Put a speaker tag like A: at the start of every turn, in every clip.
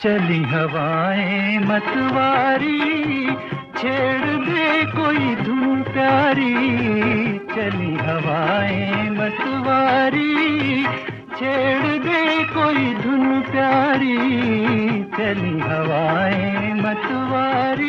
A: चली हवाएं मतवारी, छेड़ दे कोई धुन प्यारी। चली हवाएं मतवारी, छेड़ दे कोई धुन प्यारी। चली हवाएं मतवारी।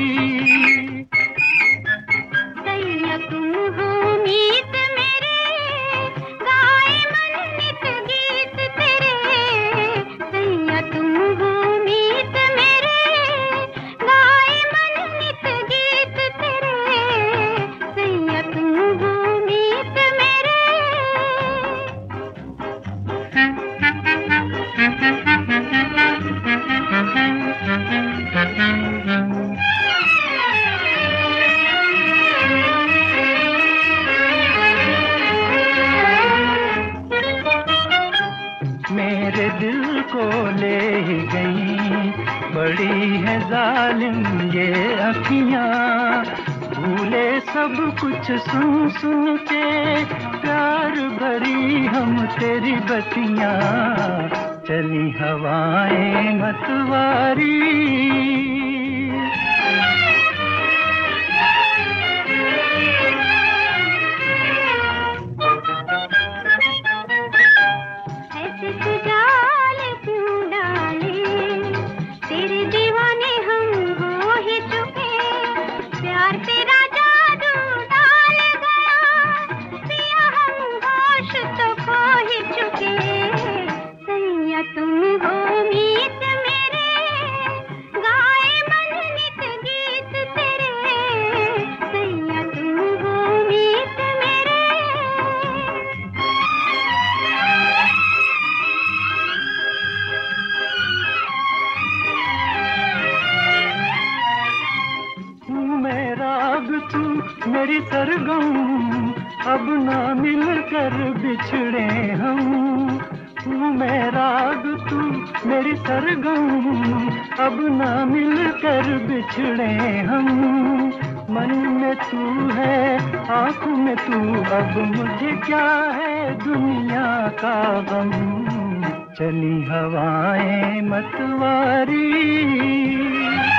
A: मेरे दिल को ले गई, बड़ी है जालिम ये अखियाँ। भूले सब कुछ सुन सुन के, प्यार भरी हम तेरी बतियाँ। चली हवाएं मतवारी। राग तू मेरी सरगम, अब ना मिलकर बिछड़े हम। मैं राग तू मेरी सरगम, अब ना मिलकर बिछड़े हम। मन में तू है, आँखों में तू, अब मुझे क्या है दुनिया का गम। चली हवाएं मतवारी।